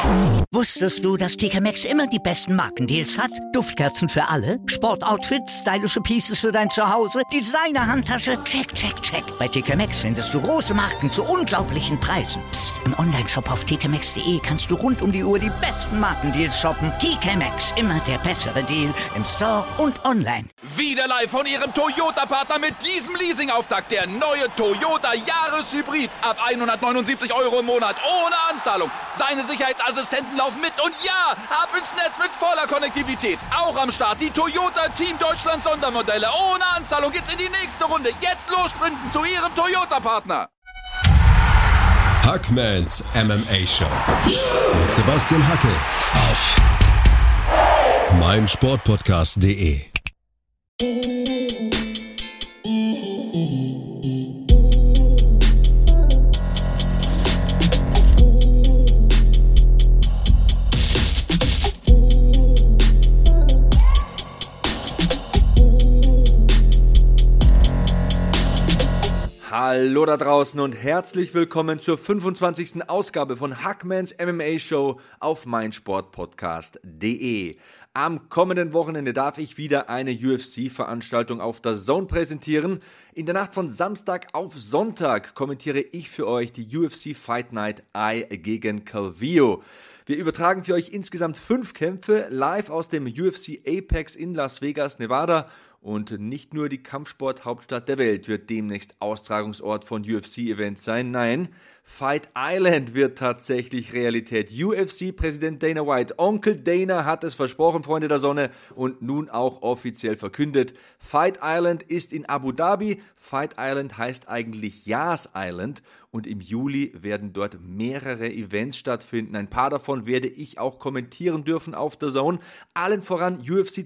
Wusstest du, dass TK Maxx immer die besten Markendeals hat? Duftkerzen für alle, Sportoutfits, stylische Pieces für dein Zuhause, Designer-Handtasche, check, check, check. Bei TK Maxx findest du große Marken zu unglaublichen Preisen. Psst. Im Onlineshop auf tkmaxx.de kannst du rund um die Uhr die besten Markendeals shoppen. TK Maxx, immer der bessere Deal im Store und online. Wieder live von Ihrem Toyota-Partner mit diesem Leasing-Auftakt. Der neue Toyota Jahreshybrid. Ab 179 € im Monat. Ohne Anzahlung. Seine Sicherheitsassistenten laufen mit. Und ja, ab ins Netz mit voller Konnektivität. Auch am Start die Toyota Team Deutschland Sondermodelle. Ohne Anzahlung geht's in die nächste Runde. Jetzt los sprinten zu Ihrem Toyota-Partner. Hackmans MMA Show mit Sebastian Hackel auf meinsportpodcast.de. Hallo da draußen und herzlich willkommen zur 25. Ausgabe von Hackmans MMA Show auf meinsportpodcast.de. Am kommenden Wochenende darf ich wieder eine UFC-Veranstaltung auf DAZN präsentieren. In der Nacht von Samstag auf Sonntag kommentiere ich für euch die UFC Fight Night Eye gegen Calvillo. Wir übertragen für euch insgesamt 5 Kämpfe live aus dem UFC Apex in Las Vegas, Nevada. Und nicht nur die Kampfsport-Hauptstadt der Welt wird demnächst Austragungsort von UFC-Events sein. Nein, Fight Island wird tatsächlich Realität. UFC-Präsident Dana White, Onkel Dana hat es versprochen, Freunde der Sonne, und nun auch offiziell verkündet. Fight Island ist in Abu Dhabi. Fight Island heißt eigentlich Yas Island. Und im Juli werden dort mehrere Events stattfinden. Ein paar davon werde ich auch kommentieren dürfen auf DAZN. Allen voran UFC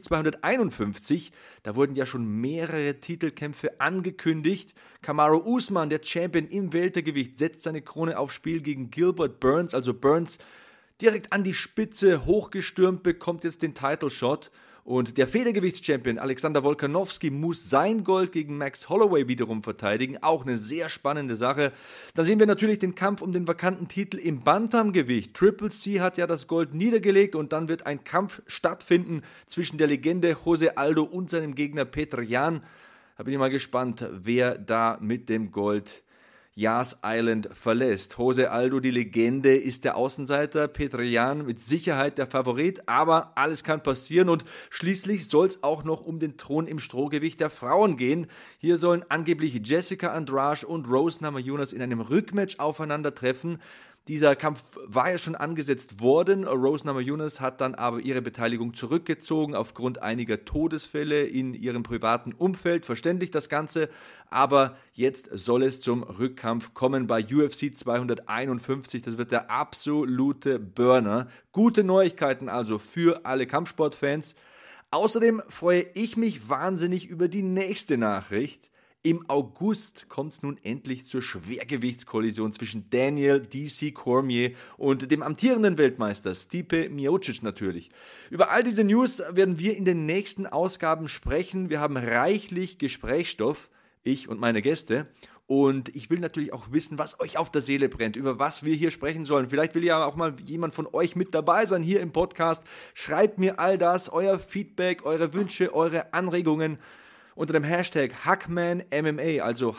251. Da wurden ja schon mehrere Titelkämpfe angekündigt. Kamaru Usman, der Champion im Weltergewicht, setzt seine Krone aufs Spiel gegen Gilbert Burns. Also Burns direkt an die Spitze hochgestürmt, bekommt jetzt den Title Shot. Und der Federgewichtschampion Alexander Volkanovski muss sein Gold gegen Max Holloway wiederum verteidigen. Auch eine sehr spannende Sache. Dann sehen wir natürlich den Kampf um den vakanten Titel im Bantamgewicht. Triple C hat ja das Gold niedergelegt und dann wird ein Kampf stattfinden zwischen der Legende Jose Aldo und seinem Gegner Petr Yan. Da bin ich mal gespannt, wer da mit dem Gold Yas Island verlässt. Jose Aldo, die Legende, ist der Außenseiter, Petr Yan mit Sicherheit der Favorit, aber alles kann passieren und schließlich soll es auch noch um den Thron im Strohgewicht der Frauen gehen. Hier sollen angeblich Jessica Andrade und Rose Namajunas in einem Rückmatch aufeinandertreffen. Dieser Kampf war ja schon angesetzt worden. Rose Namajunas hat dann aber ihre Beteiligung zurückgezogen aufgrund einiger Todesfälle in ihrem privaten Umfeld. Verständlich das Ganze, aber jetzt soll es zum Rückkampf kommen bei UFC 251. Das wird der absolute Burner. Gute Neuigkeiten also für alle Kampfsportfans. Außerdem freue ich mich wahnsinnig über die nächste Nachricht. Im August kommt es nun endlich zur Schwergewichtskollision zwischen Daniel D.C. Cormier und dem amtierenden Weltmeister Stipe Miocic natürlich. Über all diese News werden wir in den nächsten Ausgaben sprechen. Wir haben reichlich Gesprächsstoff, ich und meine Gäste. Und ich will natürlich auch wissen, was euch auf der Seele brennt, über was wir hier sprechen sollen. Vielleicht will ja auch mal jemand von euch mit dabei sein hier im Podcast. Schreibt mir all das, euer Feedback, eure Wünsche, eure Anregungen unter dem Hashtag HackmanMMA, also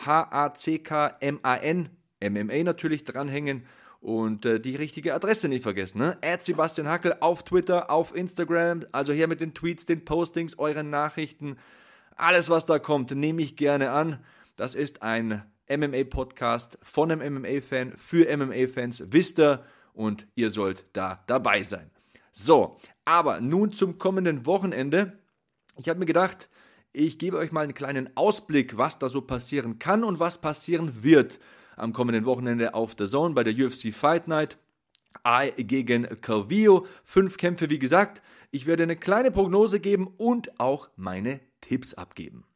HACKMAN, MMA natürlich dranhängen und die richtige Adresse nicht vergessen, ne? @Sebastian Hackel auf Twitter, auf Instagram, also her mit den Tweets, den Postings, euren Nachrichten, alles was da kommt, nehme ich gerne an. Das ist ein MMA-Podcast von einem MMA-Fan für MMA-Fans, wisst ihr, und ihr sollt da dabei sein. So, aber nun zum kommenden Wochenende. Ich habe mir gedacht, ich gebe euch mal einen kleinen Ausblick, was da so passieren kann und was passieren wird am kommenden Wochenende auf DAZN bei der UFC Fight Night. Eye gegen Calvillo. 5 Kämpfe, wie gesagt. Ich werde eine kleine Prognose geben und auch meine Tipps abgeben.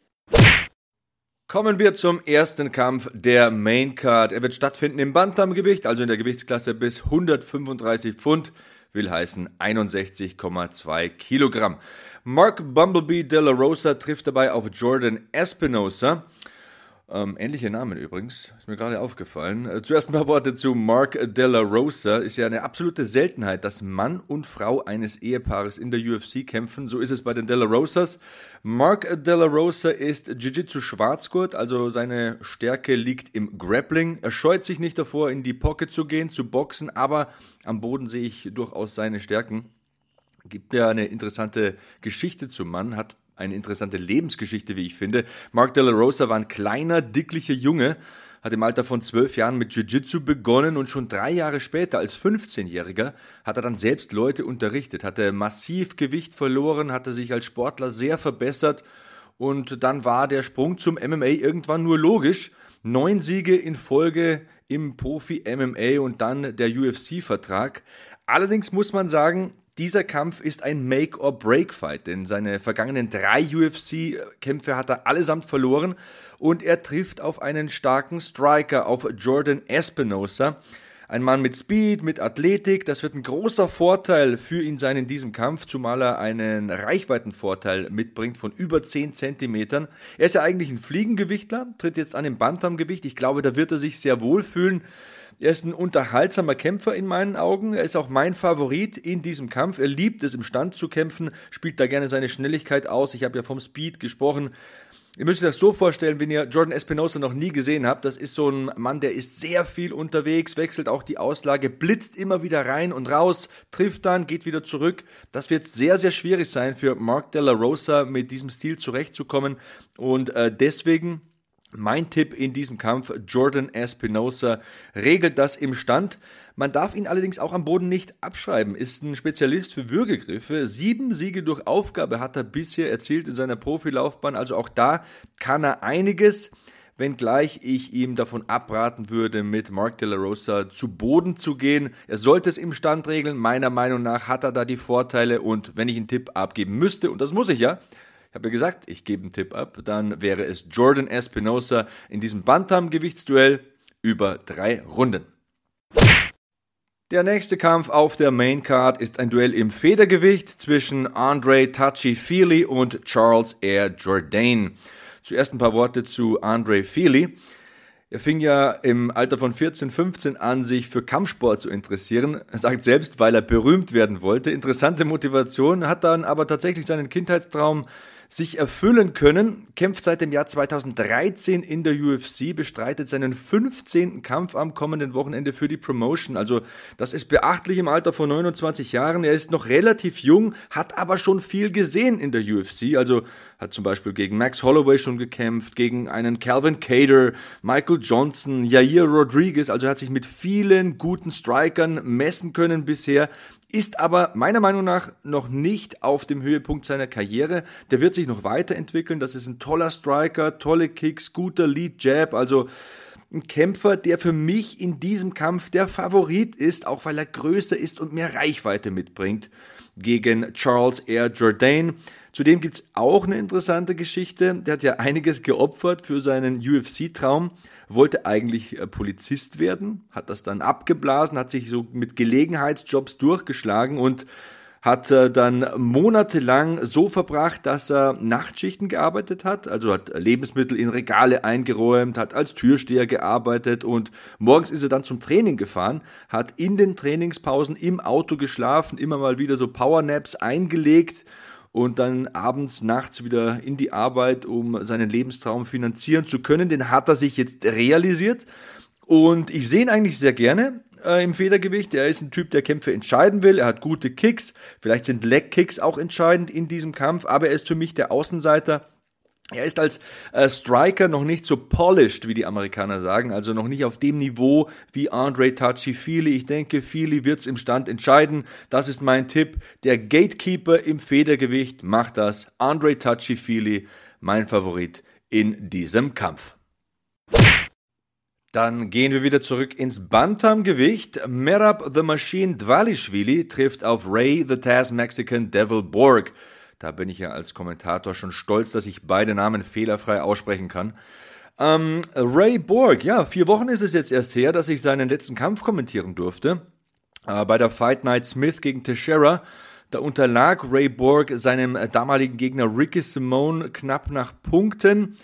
Kommen wir zum ersten Kampf der Main Card. Er wird stattfinden im Bantamgewicht, also in der Gewichtsklasse bis 135 Pfund. Will heißen 61,2 Kilogramm. Mark Bumblebee De La Rosa trifft dabei auf Jordan Espinosa. Ähnliche Namen übrigens, ist mir gerade aufgefallen. Zuerst ein paar Worte zu Mark De La Rosa. Ist ja eine absolute Seltenheit, dass Mann und Frau eines Ehepaares in der UFC kämpfen. So ist es bei den De La Rosas. Mark De La Rosa ist Jiu-Jitsu-Schwarzgurt, also seine Stärke liegt im Grappling. Er scheut sich nicht davor, in die Pocket zu gehen, zu boxen, aber am Boden sehe ich durchaus seine Stärken. Gibt ja eine interessante Geschichte zum Mann, hat eine interessante Lebensgeschichte, wie ich finde. Mark De La Rosa war ein kleiner, dicklicher Junge, hat im Alter von 12 Jahren mit Jiu-Jitsu begonnen und schon 3 Jahre später, als 15-Jähriger, hat er dann selbst Leute unterrichtet, hatte massiv Gewicht verloren, hatte sich als Sportler sehr verbessert und dann war der Sprung zum MMA irgendwann nur logisch. 9 Siege in Folge im Profi-MMA und dann der UFC-Vertrag. Allerdings muss man sagen, dieser Kampf ist ein Make-or-Break-Fight, denn seine vergangenen 3 UFC-Kämpfe hat er allesamt verloren und er trifft auf einen starken Striker, auf Jordan Espinosa. Ein Mann mit Speed, mit Athletik, das wird ein großer Vorteil für ihn sein in diesem Kampf, zumal er einen Reichweitenvorteil mitbringt von über 10 Zentimetern. Er ist ja eigentlich ein Fliegengewichtler, tritt jetzt an im Bantamgewicht, ich glaube, da wird er sich sehr wohl fühlen. Er ist ein unterhaltsamer Kämpfer in meinen Augen. Er ist auch mein Favorit in diesem Kampf. Er liebt es, im Stand zu kämpfen, spielt da gerne seine Schnelligkeit aus. Ich habe ja vom Speed gesprochen. Ihr müsst euch das so vorstellen, wenn ihr Jordan Espinosa noch nie gesehen habt. Das ist so ein Mann, der ist sehr viel unterwegs, wechselt auch die Auslage, blitzt immer wieder rein und raus, trifft dann, geht wieder zurück. Das wird sehr, sehr schwierig sein für Mark De La Rosa, mit diesem Stil zurechtzukommen. Und deswegen mein Tipp in diesem Kampf, Jordan Espinosa regelt das im Stand. Man darf ihn allerdings auch am Boden nicht abschreiben, ist ein Spezialist für Würgegriffe. 7 Siege durch Aufgabe hat er bisher erzielt in seiner Profilaufbahn, also auch da kann er einiges, wenngleich ich ihm davon abraten würde, mit Mark De La Rosa zu Boden zu gehen. Er sollte es im Stand regeln, meiner Meinung nach hat er da die Vorteile und wenn ich einen Tipp abgeben müsste, und das muss ich ja, ich habe ja gesagt, ich gebe einen Tipp ab, dann wäre es Jordan Espinosa in diesem Bantam-Gewichtsduell über 3 Runden. Der nächste Kampf auf der Maincard ist ein Duell im Federgewicht zwischen Andre Touchy-Fili und Charles Air Jourdain. Zuerst ein paar Worte zu Andre Fili. Er fing ja im Alter von 14, 15 an, sich für Kampfsport zu interessieren. Er sagt selbst, weil er berühmt werden wollte. Interessante Motivation, hat dann aber tatsächlich seinen Kindheitstraum sich erfüllen können, kämpft seit dem Jahr 2013 in der UFC, bestreitet seinen 15. Kampf am kommenden Wochenende für die Promotion. Also das ist beachtlich im Alter von 29 Jahren. Er ist noch relativ jung, hat aber schon viel gesehen in der UFC. Also hat zum Beispiel gegen Max Holloway schon gekämpft, gegen einen Calvin Kattar, Michael Johnson, Yair Rodriguez. Also er hat sich mit vielen guten Strikern messen können bisher. Ist aber meiner Meinung nach noch nicht auf dem Höhepunkt seiner Karriere. Der wird sich noch weiterentwickeln. Das ist ein toller Striker, tolle Kicks, guter Lead-Jab. Also ein Kämpfer, der für mich in diesem Kampf der Favorit ist, auch weil er größer ist und mehr Reichweite mitbringt gegen Charles Air Jourdain. Zudem gibt's auch eine interessante Geschichte. Der hat ja einiges geopfert für seinen UFC-Traum. Wollte eigentlich Polizist werden, hat das dann abgeblasen, hat sich so mit Gelegenheitsjobs durchgeschlagen und hat dann monatelang so verbracht, dass er Nachtschichten gearbeitet hat, also hat Lebensmittel in Regale eingeräumt, hat als Türsteher gearbeitet und morgens ist er dann zum Training gefahren, hat in den Trainingspausen im Auto geschlafen, immer mal wieder so Powernaps eingelegt und dann abends, nachts wieder in die Arbeit, um seinen Lebenstraum finanzieren zu können. Den hat er sich jetzt realisiert und ich sehe ihn eigentlich sehr gerne im Federgewicht. Er ist ein Typ, der Kämpfe entscheiden will. Er hat gute Kicks, vielleicht sind Leg-Kicks auch entscheidend in diesem Kampf, aber er ist für mich der Außenseiter. Er ist als Striker noch nicht so polished, wie die Amerikaner sagen, also noch nicht auf dem Niveau wie Andre Touchy-Fili. Ich denke, Fili wird's im Stand entscheiden. Das ist mein Tipp. Der Gatekeeper im Federgewicht macht das. Andre Touchy-Fili, mein Favorit in diesem Kampf. Dann gehen wir wieder zurück ins Bantamgewicht. Merab the Machine Dvalishvili trifft auf Ray the Taz Mexican Devil Borg. Da bin ich ja als Kommentator schon stolz, dass ich beide Namen fehlerfrei aussprechen kann. Ray Borg, ja, 4 Wochen ist es jetzt erst her, dass ich seinen letzten Kampf kommentieren durfte. Bei der Fight Night Smith gegen Teixeira. Da unterlag Ray Borg seinem damaligen Gegner Ricky Simone knapp nach Punkten.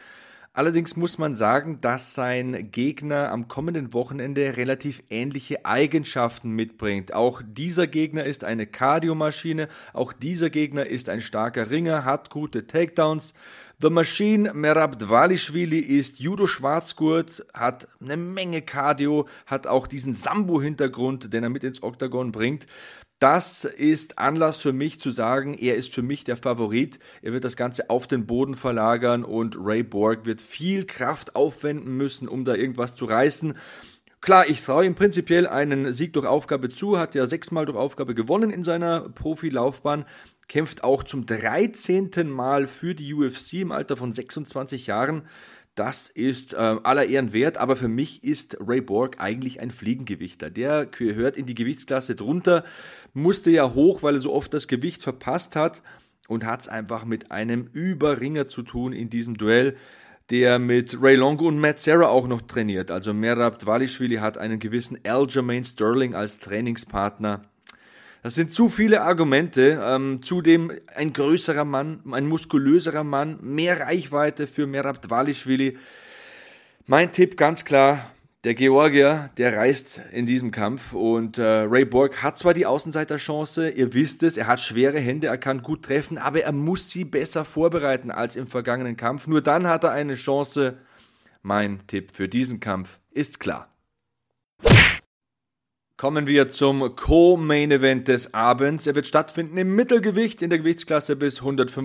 Allerdings muss man sagen, dass sein Gegner am kommenden Wochenende relativ ähnliche Eigenschaften mitbringt. Auch dieser Gegner ist eine Cardio-Maschine, auch dieser Gegner ist ein starker Ringer, hat gute Takedowns. The Machine Merab Dvalishvili ist Judo-Schwarzgurt, hat eine Menge Cardio, hat auch diesen Sambo-Hintergrund, den er mit ins Oktagon bringt. Das ist Anlass für mich zu sagen, er ist für mich der Favorit. Er wird das Ganze auf den Boden verlagern und Ray Borg wird viel Kraft aufwenden müssen, um da irgendwas zu reißen. Klar, ich traue ihm prinzipiell einen Sieg durch Aufgabe zu, hat ja 6-mal durch Aufgabe gewonnen in seiner Profilaufbahn, kämpft auch zum 13. Mal für die UFC im Alter von 26 Jahren. Das ist aller Ehren wert, aber für mich ist Ray Borg eigentlich ein Fliegengewichtler. Der gehört in die Gewichtsklasse drunter, musste ja hoch, weil er so oft das Gewicht verpasst hat und hat es einfach mit einem Überringer zu tun in diesem Duell, der mit Ray Longo und Matt Serra auch noch trainiert. Also Merab Dvalishvili hat einen gewissen Aljamain Sterling als Trainingspartner. Das sind zu viele Argumente, zudem ein größerer Mann, ein muskulöserer Mann, mehr Reichweite für Merab Dvalishvili. Mein Tipp ganz klar, der Georgier, der reißt in diesem Kampf und Ray Borg hat zwar die Außenseiterchance, ihr wisst es, er hat schwere Hände, er kann gut treffen, aber er muss sie besser vorbereiten als im vergangenen Kampf. Nur dann hat er eine Chance. Mein Tipp für diesen Kampf ist klar. Kommen wir zum Co-Main-Event des Abends. Er wird stattfinden im Mittelgewicht in der Gewichtsklasse bis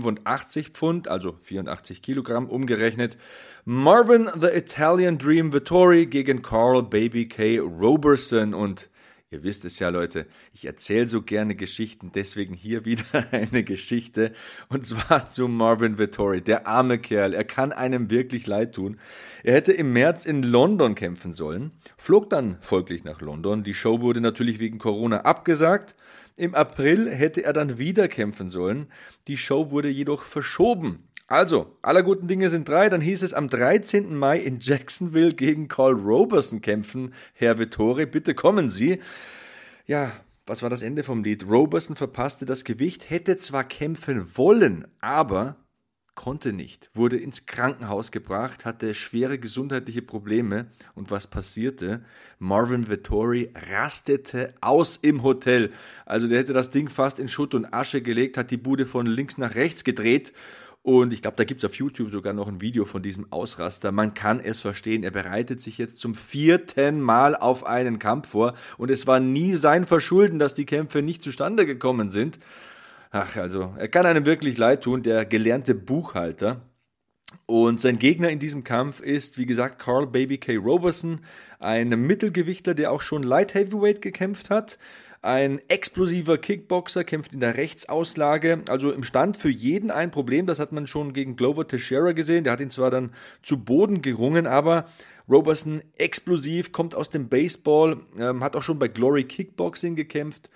185 Pfund, also 84 Kilogramm umgerechnet. Marvin the Italian Dream Vettori gegen Carl Baby K. Roberson. Und ihr wisst es ja, Leute, ich erzähle so gerne Geschichten, deswegen hier wieder eine Geschichte. Und zwar zu Marvin Vettori, der arme Kerl. Er kann einem wirklich leid tun. Er hätte im März in London kämpfen sollen, flog dann folglich nach London. Die Show wurde natürlich wegen Corona abgesagt. Im April hätte er dann wieder kämpfen sollen. Die Show wurde jedoch verschoben. Also, aller guten Dinge sind 3. Dann hieß es am 13. Mai in Jacksonville gegen Carl Roberson kämpfen. Herr Vettori, bitte kommen Sie. Ja, was war das Ende vom Lied? Roberson verpasste das Gewicht, hätte zwar kämpfen wollen, aber konnte nicht. Wurde ins Krankenhaus gebracht, hatte schwere gesundheitliche Probleme. Und was passierte? Marvin Vettori rastete aus im Hotel. Also der hätte das Ding fast in Schutt und Asche gelegt, hat die Bude von links nach rechts gedreht. Und ich glaube, da gibt es auf YouTube sogar noch ein Video von diesem Ausraster. Man kann es verstehen. Er bereitet sich jetzt zum 4. Mal auf einen Kampf vor. Und es war nie sein Verschulden, dass die Kämpfe nicht zustande gekommen sind. Ach, also, er kann einem wirklich leid tun, der gelernte Buchhalter. Und sein Gegner in diesem Kampf ist, wie gesagt, Carl Baby K. Roberson, ein Mittelgewichtler, der auch schon Light Heavyweight gekämpft hat. Ein explosiver Kickboxer, kämpft in der Rechtsauslage, also im Stand für jeden ein Problem. Das hat man schon gegen Glover Teixeira gesehen. Der hat ihn zwar dann zu Boden gerungen, aber Roberson explosiv, kommt aus dem Baseball, hat auch schon bei Glory Kickboxing gekämpft.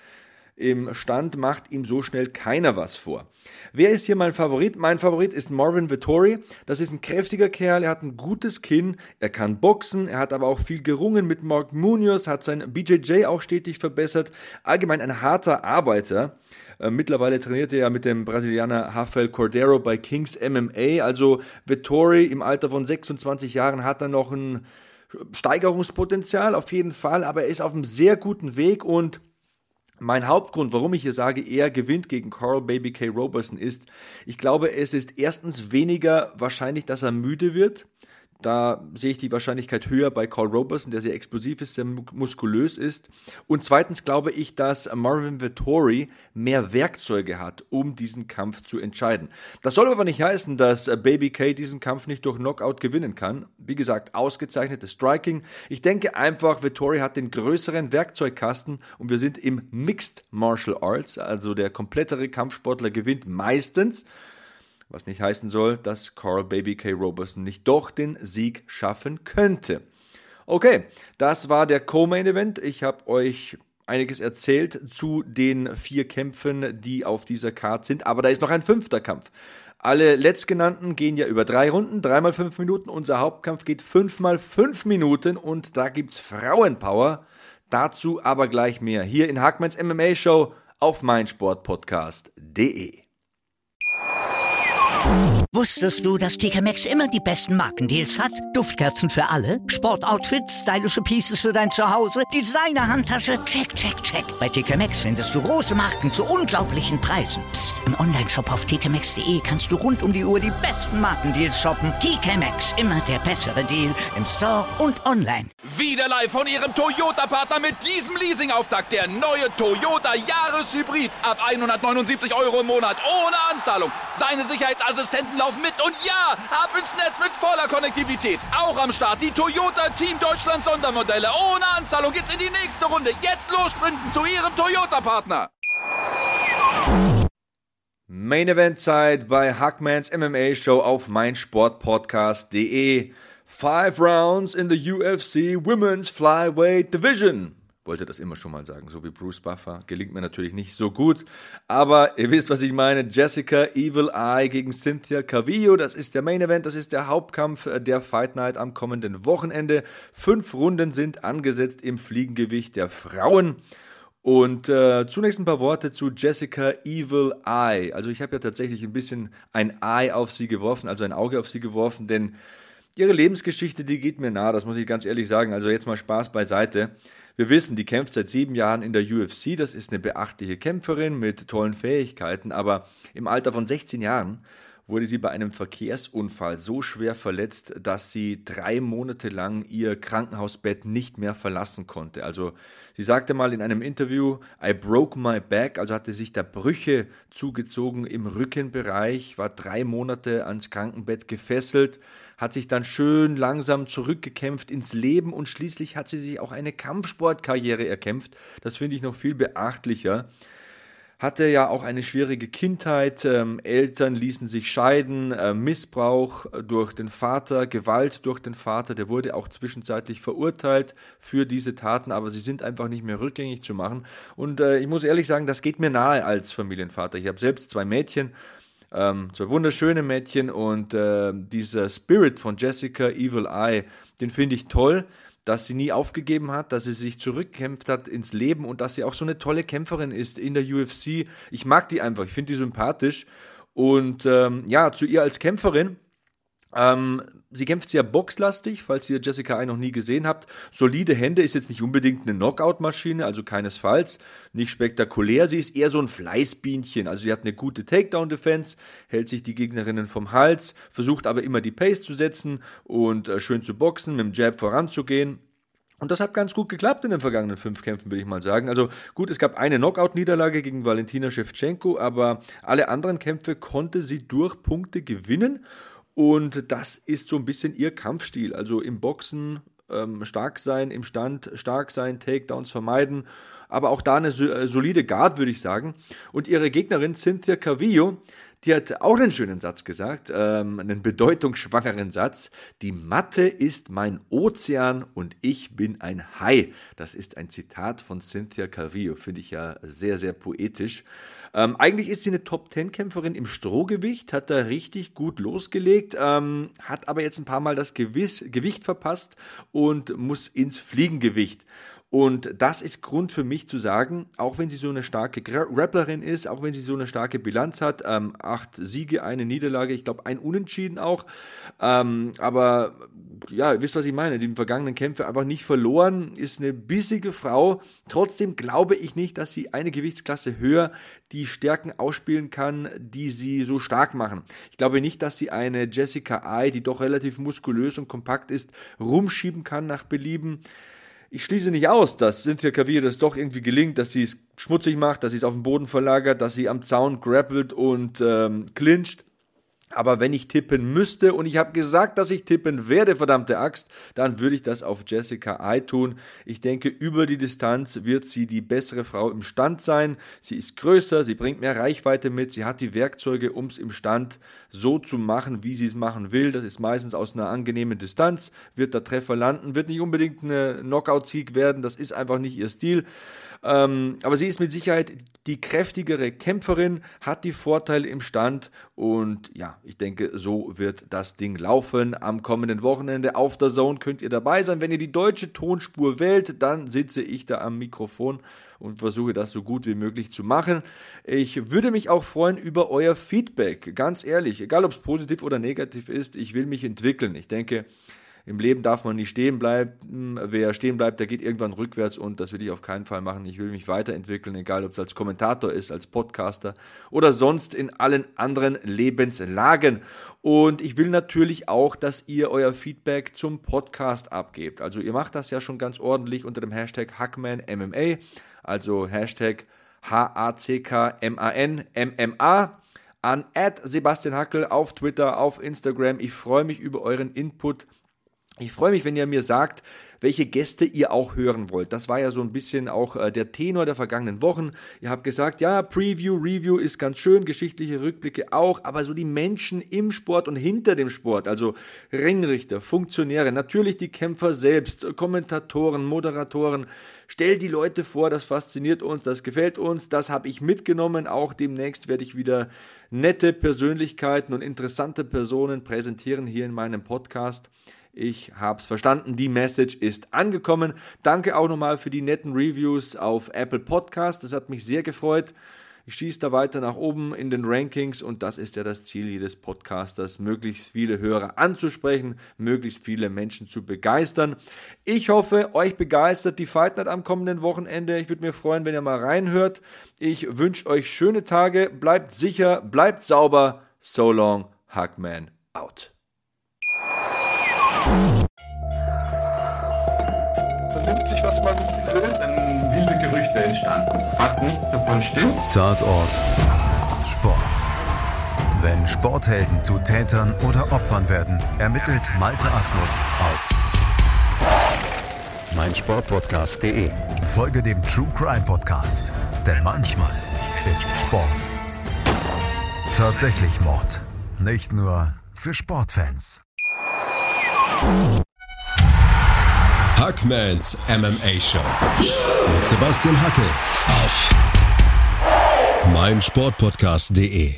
Im Stand macht ihm so schnell keiner was vor. Wer ist hier mein Favorit? Mein Favorit ist Marvin Vettori. Das ist ein kräftiger Kerl, er hat ein gutes Kinn, er kann boxen, er hat aber auch viel gerungen mit Mark Munoz, hat sein BJJ auch stetig verbessert. Allgemein ein harter Arbeiter. Mittlerweile trainiert er ja mit dem Brasilianer Rafael Cordeiro bei Kings MMA. Also Vettori im Alter von 26 Jahren hat er noch ein Steigerungspotenzial auf jeden Fall, aber er ist auf einem sehr guten Weg und mein Hauptgrund, warum ich hier sage, er gewinnt gegen Carl Baby K. Roberson ist, ich glaube, es ist erstens weniger wahrscheinlich, dass er müde wird. Da sehe ich die Wahrscheinlichkeit höher bei Carl Roberson, der sehr explosiv ist, sehr muskulös ist. Und zweitens glaube ich, dass Marvin Vettori mehr Werkzeuge hat, um diesen Kampf zu entscheiden. Das soll aber nicht heißen, dass Baby K diesen Kampf nicht durch Knockout gewinnen kann. Wie gesagt, ausgezeichnetes Striking. Ich denke einfach, Vettori hat den größeren Werkzeugkasten und wir sind im Mixed Martial Arts, also der komplettere Kampfsportler gewinnt meistens. Was nicht heißen soll, dass Carl Baby K. Roberson nicht doch den Sieg schaffen könnte. Okay, das war der Co-Main-Event. Ich habe euch einiges erzählt zu den 4 Kämpfen, die auf dieser Card sind. Aber da ist noch ein 5. Kampf. Alle letztgenannten gehen ja über 3 Runden, 3x5 Minuten. Unser Hauptkampf geht 5x5 Minuten und da gibt's Frauenpower. Dazu aber gleich mehr hier in Hackmans MMA Show auf meinsportpodcast.de. Wusstest du, dass TK Maxx immer die besten Markendeals hat? Duftkerzen für alle, Sportoutfits, stylische Pieces für dein Zuhause, Designer-Handtasche, check, check, check. Bei TK Maxx findest du große Marken zu unglaublichen Preisen. Psst. Im Onlineshop auf tkmaxx.de kannst du rund um die Uhr die besten Markendeals shoppen. TK Maxx, immer der bessere Deal im Store und online. Wieder live von Ihrem Toyota-Partner mit diesem Leasing-Auftakt. Der neue Toyota Jahreshybrid. Ab 179 € im Monat. Ohne Anzahlung. Seine Sicherheitsassistenten laufen mit. Und ja, ab ins Netz mit voller Konnektivität. Auch am Start die Toyota Team Deutschland Sondermodelle. Ohne Anzahlung geht's in die nächste Runde. Jetzt los sprinten zu Ihrem Toyota-Partner. Main Event Zeit bei Hackmans MMA Show auf meinsportpodcast.de. 5 Rounds in the UFC Women's Flyweight Division. Wollte das immer schon mal sagen, so wie Bruce Buffer. Gelingt mir natürlich nicht so gut. Aber ihr wisst, was ich meine. Jessica Evil Eye gegen Cynthia Calvillo. Das ist der Main Event, das ist der Hauptkampf der Fight Night am kommenden Wochenende. 5 Runden sind angesetzt im Fliegengewicht der Frauen. Und zunächst ein paar Worte zu Jessica Evil Eye. Also ich habe ja tatsächlich ein bisschen ein Eye auf sie geworfen, also ein Auge auf sie geworfen, denn ihre Lebensgeschichte, die geht mir nahe, das muss ich ganz ehrlich sagen. Also jetzt mal Spaß beiseite. Wir wissen, die kämpft seit 7 Jahren in der UFC, das ist eine beachtliche Kämpferin mit tollen Fähigkeiten, aber im Alter von 16 Jahren wurde sie bei einem Verkehrsunfall so schwer verletzt, dass sie 3 Monate lang ihr Krankenhausbett nicht mehr verlassen konnte. Also sie sagte mal in einem Interview, I broke my back, also hatte sich da Brüche zugezogen im Rückenbereich, war 3 Monate ans Krankenbett gefesselt, hat sich dann schön langsam zurückgekämpft ins Leben und schließlich hat sie sich auch eine Kampfsportkarriere erkämpft. Das finde ich noch viel beachtlicher. Hatte ja auch eine schwierige Kindheit, Eltern ließen sich scheiden, Missbrauch durch den Vater, Gewalt durch den Vater, der wurde auch zwischenzeitlich verurteilt für diese Taten, aber sie sind einfach nicht mehr rückgängig zu machen. Und ich muss ehrlich sagen, das geht mir nahe als Familienvater. Ich habe selbst 2 Mädchen, 2 wunderschöne Mädchen und dieser Spirit von Jessica Evil Eye, den finde ich toll, dass sie nie aufgegeben hat, dass sie sich zurückgekämpft hat ins Leben und dass sie auch so eine tolle Kämpferin ist in der UFC. Ich mag die einfach, ich finde die sympathisch. Und ja, zu ihr als Kämpferin, sie kämpft sehr boxlastig, falls ihr Jessica Eye noch nie gesehen habt. Solide Hände, ist jetzt nicht unbedingt eine Knockout-Maschine, also keinesfalls. Nicht spektakulär, sie ist eher so ein Fleißbienchen. Also sie hat eine gute Takedown-Defense, hält sich die Gegnerinnen vom Hals, versucht aber immer die Pace zu setzen und schön zu boxen, mit dem Jab voranzugehen. Und das hat ganz gut geklappt in den vergangenen 5 Kämpfen, würde ich mal sagen. Also gut, es gab eine Knockout-Niederlage gegen Valentina Shevchenko, aber alle anderen Kämpfe konnte sie durch Punkte gewinnen. Und das ist so ein bisschen ihr Kampfstil. Also im Boxen stark sein, im Stand stark sein, Takedowns vermeiden. Aber auch da eine solide Guard, würde ich sagen. Und ihre Gegnerin Cynthia Calvillo, die hat auch einen schönen Satz gesagt, einen bedeutungsschwangeren Satz. Die Matte ist mein Ozean und ich bin ein Hai. Das ist ein Zitat von Cynthia Calvillo, finde ich ja sehr, sehr poetisch. Eigentlich ist sie eine Top-10-Kämpferin im Strohgewicht, hat da richtig gut losgelegt, hat aber jetzt ein paar Mal das Gewicht verpasst und muss ins Fliegengewicht. Und das ist Grund für mich zu sagen, auch wenn sie so eine starke Grapplerin ist, auch wenn sie so eine starke Bilanz hat, 8 Siege, 1 Niederlage, ich glaube 1 Unentschieden auch, aber ja, ihr wisst, was ich meine, die vergangenen Kämpfe einfach nicht verloren, ist eine bissige Frau, trotzdem glaube ich nicht, dass sie eine Gewichtsklasse höher die Stärken ausspielen kann, die sie so stark machen. Ich glaube nicht, dass sie eine Jessica Eye, die doch relativ muskulös und kompakt ist, rumschieben kann nach Belieben. Ich schließe nicht aus, dass Cynthia Calvillo das doch irgendwie gelingt, dass sie es schmutzig macht, dass sie es auf den Boden verlagert, dass sie am Zaun grappelt und clincht. Aber wenn ich tippen müsste, und ich habe gesagt, dass ich tippen werde, verdammte Axt, dann würde ich das auf Jessica Eye tun. Ich denke, über die Distanz wird sie die bessere Frau im Stand sein. Sie ist größer, sie bringt mehr Reichweite mit, sie hat die Werkzeuge, um es im Stand so zu machen, wie sie es machen will. Das ist meistens aus einer angenehmen Distanz, wird der Treffer landen, wird nicht unbedingt eine Knockout-Sieg werden, das ist einfach nicht ihr Stil. Aber sie ist mit Sicherheit die kräftigere Kämpferin, hat die Vorteile im Stand und ja, ich denke, so wird das Ding laufen. Am kommenden Wochenende auf der Zone könnt ihr dabei sein. Wenn ihr die deutsche Tonspur wählt, dann sitze ich da am Mikrofon und versuche das so gut wie möglich zu machen. Ich würde mich auch freuen über euer Feedback, ganz ehrlich, egal ob es positiv oder negativ ist, ich will mich entwickeln. Ich denke, im Leben darf man nicht stehen bleiben. Wer stehen bleibt, der geht irgendwann rückwärts und das will ich auf keinen Fall machen. Ich will mich weiterentwickeln, egal ob es als Kommentator ist, als Podcaster oder sonst in allen anderen Lebenslagen. Und ich will natürlich auch, dass ihr euer Feedback zum Podcast abgebt. Also ihr macht das ja schon ganz ordentlich unter dem Hashtag HackmanMMA, also Hashtag HACKMANMMA. An @Sebastian Hackel auf Twitter, auf Instagram. Ich freue mich über euren Input. Ich freue mich, wenn ihr mir sagt, welche Gäste ihr auch hören wollt. Das war ja so ein bisschen auch der Tenor der vergangenen Wochen. Ihr habt gesagt, ja, Preview, Review ist ganz schön, geschichtliche Rückblicke auch, aber so die Menschen im Sport und hinter dem Sport, also Ringrichter, Funktionäre, natürlich die Kämpfer selbst, Kommentatoren, Moderatoren, stellt die Leute vor, das fasziniert uns, das gefällt uns, das habe ich mitgenommen. Auch demnächst werde ich wieder nette Persönlichkeiten und interessante Personen präsentieren hier in meinem Podcast. Ich habe es verstanden, die Message ist angekommen. Danke auch nochmal für die netten Reviews auf Apple Podcast. Das hat mich sehr gefreut. Ich schieße da weiter nach oben in den Rankings und das ist ja das Ziel jedes Podcasters, möglichst viele Hörer anzusprechen, möglichst viele Menschen zu begeistern. Ich hoffe, euch begeistert die Fight Night am kommenden Wochenende. Ich würde mir freuen, wenn ihr mal reinhört. Ich wünsche euch schöne Tage, bleibt sicher, bleibt sauber. So long, Hackman out. Vernimmt sich, was man will, dann wilde Gerüchte entstanden. Fast nichts davon stimmt. Tatort Sport. Wenn Sporthelden zu Tätern oder Opfern werden, ermittelt Malte Asmus auf meinsportpodcast.de. Folge dem True Crime Podcast, denn manchmal ist Sport tatsächlich Mord. Nicht nur für Sportfans. Hackmans MMA Show mit Sebastian Hackel auf meinsportpodcast.de.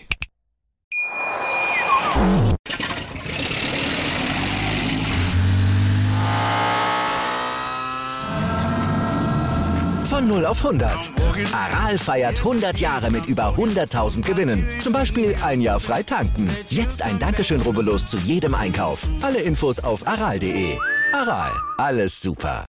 Von 0 auf 100. Aral feiert 100 Jahre mit über 100.000 Gewinnen. Zum Beispiel ein Jahr frei tanken. Jetzt ein Dankeschön, rubbellos zu jedem Einkauf. Alle Infos auf aral.de. Aral, alles super.